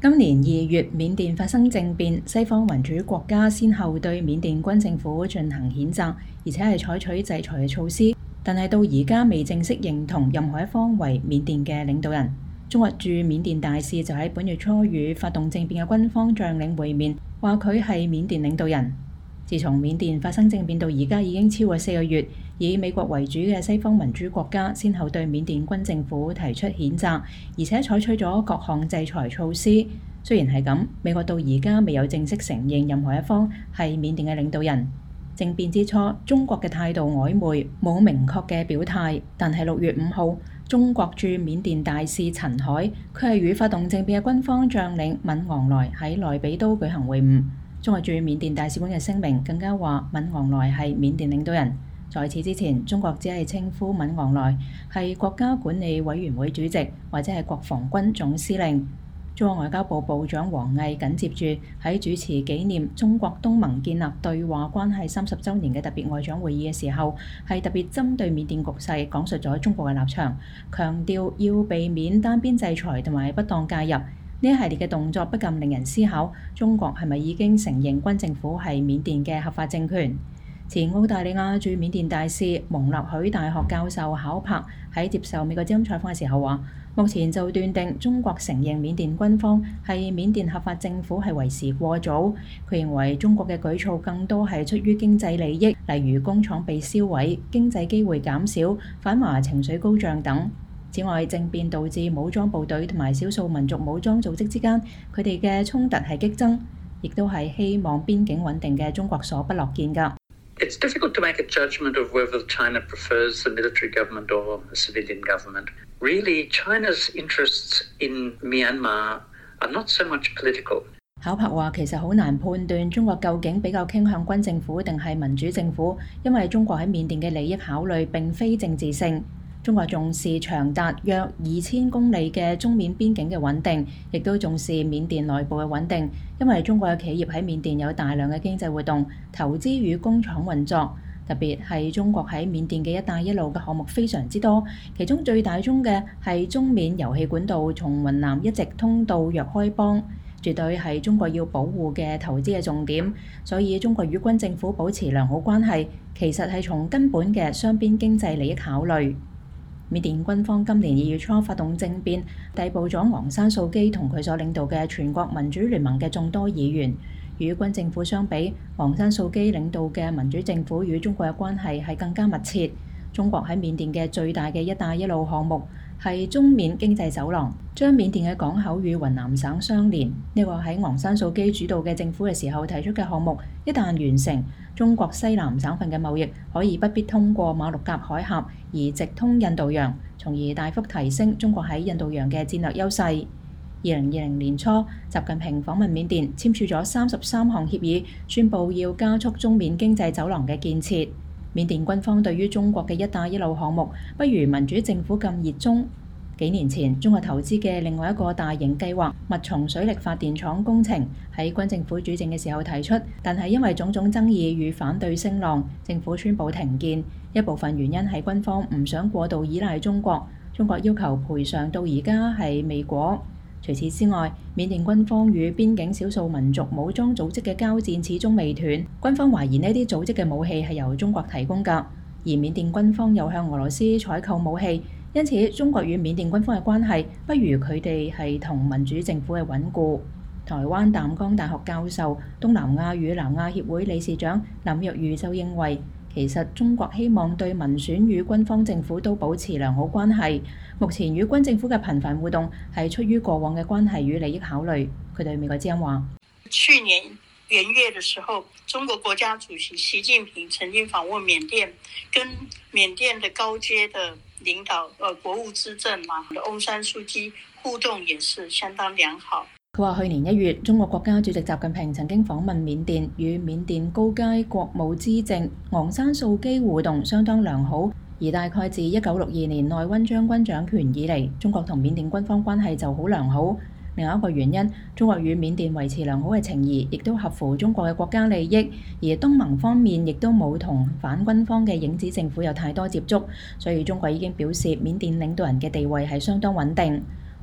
今年2月，緬甸發生政變，西方民主國家先後對緬甸軍政府進行譴責，而且係採取制裁嘅措施，但係到而家未正式認同任何一方為緬甸嘅領導人。中國駐緬甸大使就喺本月初與發動政變嘅軍方將領會面，話佢係緬甸領導人。自從緬甸發生政變到而家已經超過4個月，以美國為主嘅西方民主國家先後對緬甸軍政府提出譴責，而且採取咗各項制裁措施。雖然係咁，美國到而家未有正式承認任何一方係緬甸嘅領導人。政變之初，中國嘅態度曖昧，冇明確嘅表態。但係6月5號，中國駐緬甸大使陳海，佢係與發動政變嘅軍方將領敏昂萊喺內比都舉行會晤。中國駐緬甸大使館嘅聲明更加話敏昂萊係緬甸領導人。在此之前，中國只係稱呼敏昂萊係國家管理委員會主席或者係國防軍總司令。中國外交部部長王毅緊接住喺主持紀念中國東盟建立對話關係30週年嘅特別外長會議嘅時候，係特別針對緬甸局勢講述咗中國嘅立場，強調要避免單邊制裁同埋不當介入。呢一系列嘅動作不禁令人思考，中國係咪已經承認軍政府係緬甸嘅合法政權？前澳大利亞駐緬甸大使蒙納許大學教授考柏喺接受美國之音採訪嘅時候話，目前就斷定中國承認緬甸軍方係緬甸合法政府係為時過早。佢認為中國嘅舉措更多係出於經濟利益，例如工廠被燒毀、經濟機會減少、反華情緒高漲等。此外，政變導致武裝部隊同埋少數民族武裝組織之間佢哋嘅衝突係激增，亦都係希望邊境穩定嘅中國所不樂見㗎。 It's difficult to make a judgment of whether China prefers a military government or a civilian government. Really, China's interests in Myanmar are not so much political. 考柏話其實好難判斷中國究竟比較傾向軍政府定係民主政府，因為中國喺緬甸嘅利益考慮並非政治性。中國重視長達約2000公里嘅中緬邊境嘅穩定，亦都重視緬甸內部嘅穩定，因為中國嘅企業喺緬甸有大量嘅經濟活動、投資與工廠運作，特別係中國喺緬甸嘅一帶一路嘅項目非常之多，其中最大宗嘅係中緬油氣管道從雲南一直通到若開邦，絕對係中國要保護嘅投資嘅重點。所以中國與軍政府保持良好關係，其實係從根本嘅雙邊經濟利益考慮。緬甸軍方今年2月初發動政變，逮捕咗昂山素基同佢所領導嘅全國民主聯盟嘅眾多議員。與軍政府相比，昂山素基領導嘅民主政府與中國嘅關係係更加密切。中國喺緬甸嘅最大嘅一帶一路項目係中緬經濟走廊，將緬甸嘅港口與雲南省相連。呢個喺昂山素基主導嘅政府嘅時候提出嘅項目，一旦完成，中國西南省份嘅貿易可以不必通過馬六甲海峽，而直通印度洋，從而大幅提升中國喺印度洋嘅戰略優勢。2020年初，習近平訪問緬甸，簽署咗33項協議，宣布要加速中緬經濟走廊嘅建設。緬甸軍方對於中國嘅一帶一路項目不如民主政府咁熱衷。幾年前，中國投資嘅另外一個大型計劃密松水力發電廠工程喺軍政府主政嘅時候提出，但係因為種種爭議與反對聲浪，政府宣布停建。一部分原因係軍方唔想過度依賴中國，中國要求賠償到而家係未果。除此之外，緬甸軍方與邊境少數民族武裝組織嘅交戰始終未斷，軍方懷疑呢啲組織嘅武器係由中國提供㗎，而緬甸軍方又向俄羅斯採購武器，因此中國與緬甸軍方嘅關係不如佢哋係同民主政府嘅穩固。台灣淡江大學教授、東南亞與南亞協會理事長林若如就認為，其實中國希望對民選與軍方政府都保持良好關係，目前與軍政府嘅頻繁互動係出於過往嘅關係與利益考慮。佢對美國之音話： 去年元月的時候，中國國家主席習近平曾經訪問緬甸，跟緬甸的高階的領導國務資政翁山蘇姬互動也是相當良好。 佢話：去年1月，中國國家主席習近平曾經訪問緬甸，與緬甸高階國務資政昂山素基互動相當良好。而大概自1962年內溫將軍掌權以嚟，中國同緬甸軍方關係就好良好。另外一個原因，中國與緬甸維持良好嘅情誼，亦都合乎中國嘅國家利益。而東盟方面亦都冇同反軍方嘅影子政府有太多接觸，所以中國已經表示緬甸領導人嘅地位係相當穩定。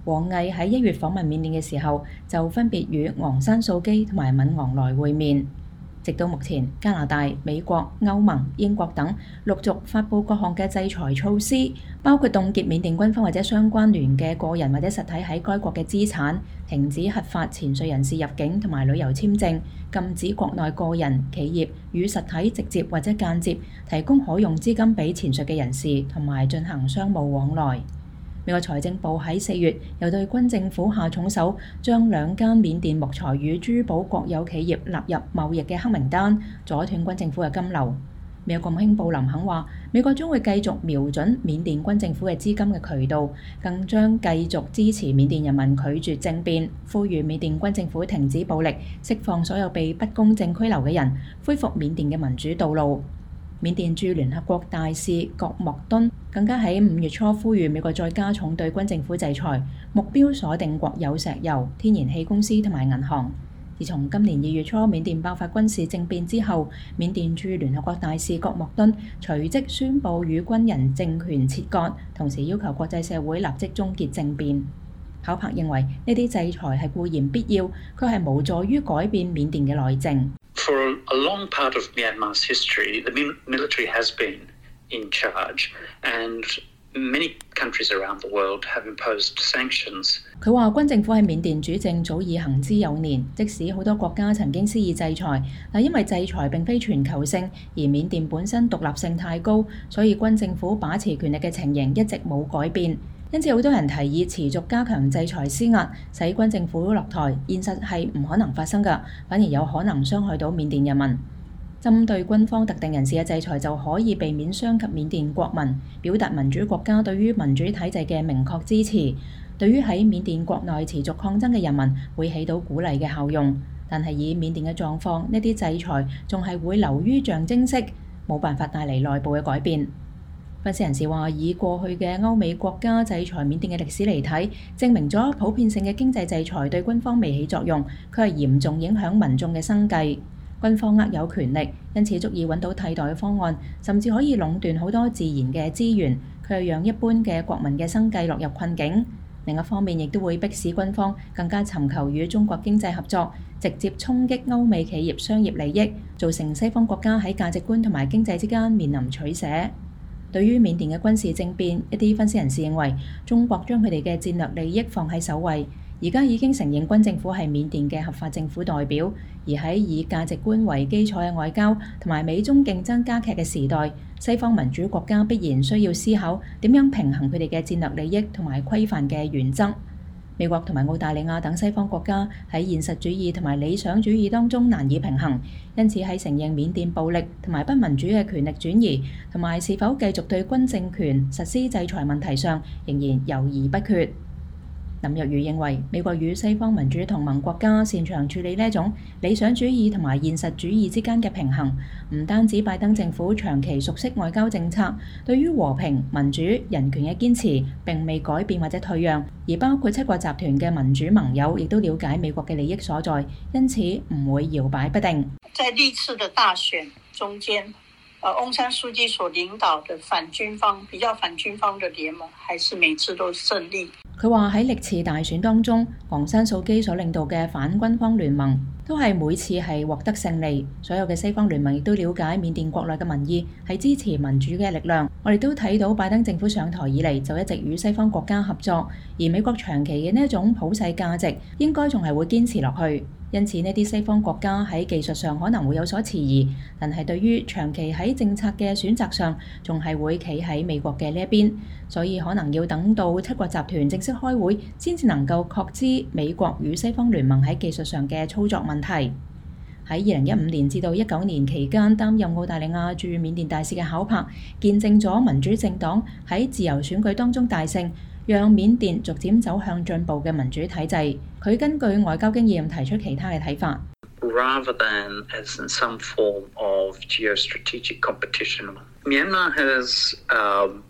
王毅喺1月訪問緬甸嘅時候，就分別與昂山素姬同埋敏昂萊會面。直到目前，加拿大、美國、歐盟、英國等陸續發布各項嘅制裁措施，包括凍結緬甸軍方或者相關聯嘅個人或者實體喺該國嘅資產，停止合法前稅人士入境同埋旅遊簽證，禁止國內個人、企業與實體直接或者間接提供可用資金俾前述嘅人士，同埋進行商務往來。美國財政部喺4月又對軍政府下重手，將2間緬甸木材與珠寶國有企業納入貿易嘅黑名單，阻斷軍政府嘅金流。美國國務卿布林肯話，美國將會繼續瞄準緬甸軍政府嘅資金嘅渠道，更將繼續支持緬甸人民拒絕政變，呼籲緬甸軍政府停止暴力，釋放所有被不公正拘留嘅人，恢復緬甸嘅民主道路。緬甸駐聯合國大使郭莫敦更加喺5月初呼籲美國再加重對軍政府制裁，目標鎖定國有石油、天然氣公司同埋銀行。自從今年2月初緬甸爆發軍事政變之後，緬甸駐聯合國大使郭莫敦隨即宣布與軍人政權切割，同時要求國際社會立即終結政變。考柏認為呢啲制裁係固然必要，卻係無助於改變緬甸嘅內政。 For a long part of Myanmar's history, the military has been in charge, and many countries around the world have imposed sanctions. 佢話軍政府喺緬甸主政早已行之有年，即使好多國家曾經施以制裁，但因為制裁並非全球性，而緬甸本身獨立性太高，所以軍政府把持權力嘅情形一直冇改變。因此好多人提議持續加強制裁施壓，使軍政府落台，現實係唔可能發生㗎，反而有可能傷害到緬甸人民。針對軍方特定人士嘅制裁就可以避免傷及緬甸國民，表達民主國家對於民主體制嘅明確支持。對於喺緬甸國內持續抗爭嘅人民會起到鼓勵嘅效用，但係以緬甸嘅狀況，呢啲制裁仲係會流於象徵式，冇辦法帶嚟內部嘅改變。分析人士話，以過去嘅歐美國家制裁緬甸嘅歷史嚟睇，證明咗普遍性嘅經濟制裁對軍方未起作用，佢係嚴重影響民眾嘅生計。軍方握有權力，因此足以揾到替代嘅方案，甚至可以壟斷好多自然嘅資源，佢又讓一般嘅國民嘅生計落入困境。另一方面，亦都會迫使軍方更加尋求與中國經濟合作，直接衝擊歐美企業商業利益，造成西方國家喺價值觀同埋經濟之間面臨取捨。對於緬甸嘅軍事政變，一啲分析人士認為，中國將佢哋嘅戰略利益放喺首位，而家已經承認軍政府係緬甸嘅合法政府代表，而喺以價值觀為基礎嘅外交同埋美中競爭加劇嘅時代，西方民主國家必然需要思考點樣平衡佢哋嘅戰略利益同埋規範嘅原則。美國同埋澳大利亞等西方國家喺現實主義同埋理想主義當中難以平衡，因此喺承認緬甸暴力同埋不民主嘅權力轉移，同埋是否繼續對軍政權實施制裁問題上，仍然猶豫不決。林若如認為，美國與西方民主同盟國家擅長處理呢一種理想主義同埋現實主義之間嘅平衡，唔單止拜登政府長期熟悉外交政策，對於和平、民主、人權嘅堅持並未改變或者退讓，而包括7國集團嘅民主盟友亦都了解美國嘅利益所在，因此唔會搖擺不定。 在歷次的大選中間，翁山書記所領導的比較反軍方的聯盟，還是每次都勝利。 佢話喺歷次大選當中，昂山素姬所領導嘅反軍方聯盟都係每次係獲得勝利。所有嘅西方聯盟亦都了解緬甸國內嘅民意係支持民主嘅力量。我哋都睇到拜登政府上台以嚟就一直與西方國家合作，而美國長期嘅呢一種普世價值應該仲係會堅持落去。因此呢啲西方國家喺技術上可能會有所遲疑，但係對於長期喺政策嘅選擇上，仲係會企喺美國嘅呢一邊，所以可能要等到7國集團正式開會，先至能夠確知美國與西方聯盟喺技術上嘅操作問題。喺2015年至到19年期間擔任澳大利亞駐緬甸大使嘅考柏，見證咗民主政黨喺自由選舉當中大勝，讓緬甸逐漸走向進步嘅民主體制。佢根據外交經驗提出其他嘅睇法。 Rather than as in some form of geostrategic competition, Myanmar has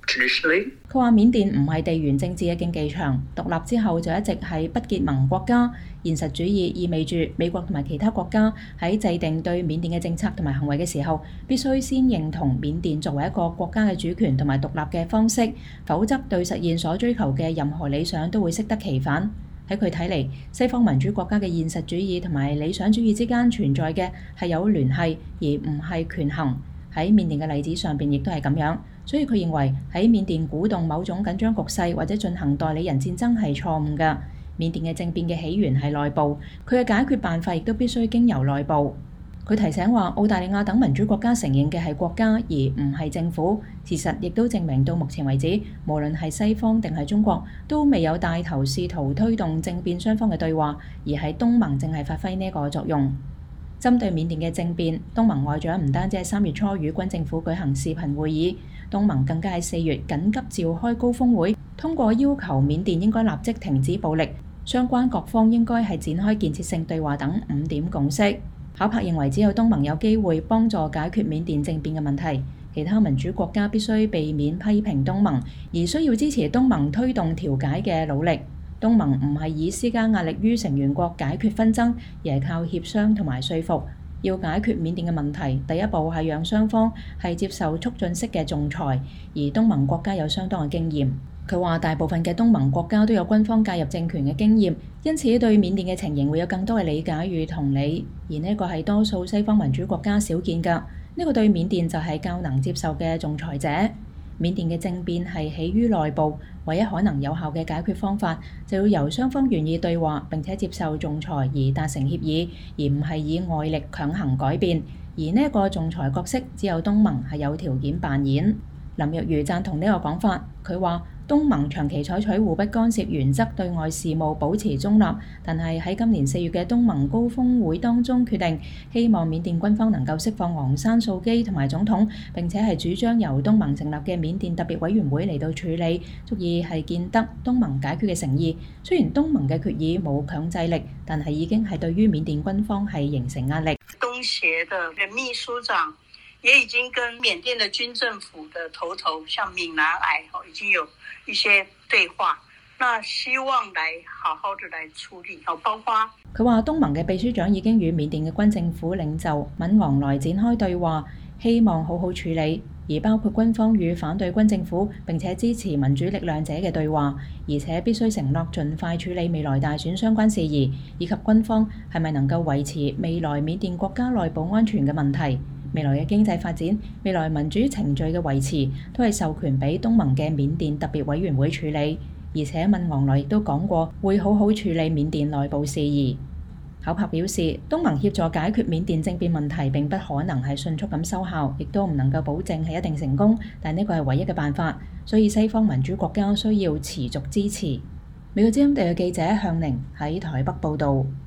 Traditionally, 佢話緬甸唔係地緣政治嘅競技場，獨立之後就一直係不結盟國家。現實主義意味住美國同埋其他國家喺制定對緬甸嘅政策同埋行為嘅時候，必須先認同緬甸作為一個國家嘅主權同埋獨立嘅方式，否則對實現所追求嘅任何理想都會適得其反。喺佢睇嚟，西方民主國家嘅現實主義同埋理想主義之間存在嘅係有聯繫，而唔係權衡。喺緬甸嘅例子上邊亦都係咁樣，所以佢認為喺緬甸鼓動某種緊張局勢或者進行代理人戰爭係錯誤嘅。緬甸嘅政變嘅起源係內部，佢嘅解決辦法亦都必須經由內部。佢提醒話，澳大利亞等民主國家承認嘅係國家，而唔係政府。事實亦都證明到目前為止，無論係西方定係中國，都未有帶頭試圖推動政變雙方嘅對話，而係東盟正係發揮呢個作用。針對緬甸嘅政變，東盟外長唔單止喺3月初與軍政府舉行視頻會議，東盟更加喺4月緊急召開高峰會，通過要求緬甸應該立即停止暴力，相關各方應該係展開建設性對話等5點共識。考珀認為，只有東盟有機會幫助解決緬甸政變嘅問題，其他民主國家必須避免批評東盟，而需要支持東盟推動調解嘅努力。東盟唔係以施加壓力於成員國解決紛爭，而係靠協商同埋說服。要解決緬甸嘅問題，第一步係讓雙方係接受促進式嘅仲裁，而東盟國家有相當嘅經驗。佢話大部分嘅東盟國家都有軍方介入政權嘅經驗，因此對緬甸嘅情形會有更多嘅理解與同理，而呢個係多數西方民主國家少見㗎。呢個對緬甸就係較能接受嘅仲裁者。緬甸嘅政變係起於內部，唯一可能有效嘅解決方法就要由雙方願意對話並且接受仲裁而達成協議，而唔係以外力強行改變。而呢個仲裁角色只有東盟係有條件扮演。林若如贊同呢個講法，佢話東盟長期採取互不干涉原則對外事務保持中立，但係喺今年4月嘅東盟高峰會當中決定，希望緬甸軍方能夠釋放昂山素基同埋總統，並且係主張由東盟成立嘅緬甸特別委員會嚟到處理，足以係見得東盟解決嘅誠意。雖然東盟嘅決議冇強制力，但係已經係對於緬甸軍方係形成壓力。 東協嘅秘書長也已經跟緬甸的軍政府的頭像敏南矮已經有一些對話，那希望來好好的來處理，包括佢話東盟嘅秘書長已經與緬甸嘅軍政府領袖敏昂萊展開對話，希望好好處理，而包括軍方與反對軍政府並且支持民主力量者嘅對話，而且必須承諾盡快處理未來大選相關事宜，以及軍方係咪能夠維持未來緬甸國家內部安全嘅問題。未來嘅經濟發展、未來民主程序嘅維持，都係授權俾東盟嘅緬甸特別委員會處理。而且敏昂萊亦都講過，會好好處理緬甸內部事宜。考珀表示，東盟協助解決緬甸政變問題並不可能係迅速咁收效，亦都唔能夠保證係一定成功，但呢個係唯一嘅辦法，所以西方民主國家需要持續支持。美國之音地嘅記者向寧喺台北報導。